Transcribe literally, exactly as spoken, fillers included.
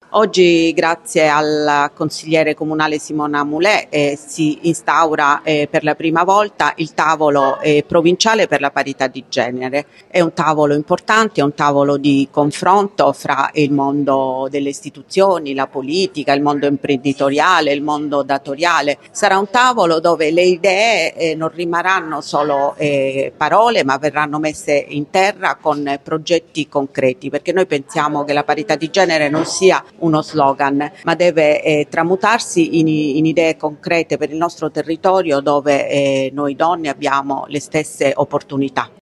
Oggi, grazie al consigliere comunale Simona Mulè, eh, si instaura eh, per la prima volta il tavolo eh, provinciale per la parità di genere. È un tavolo importante, è un tavolo di confronto fra il mondo delle istituzioni, la politica, il mondo imprenditoriale, il mondo datoriale. Sarà un tavolo dove le idee eh, non rimarranno solo eh, parole, ma verranno messe in terra con progetti concreti, perché noi pensiamo che la parità di genere non sia uno slogan, ma deve eh, tramutarsi in, in idee concrete per il nostro territorio, dove eh, noi donne abbiamo le stesse opportunità.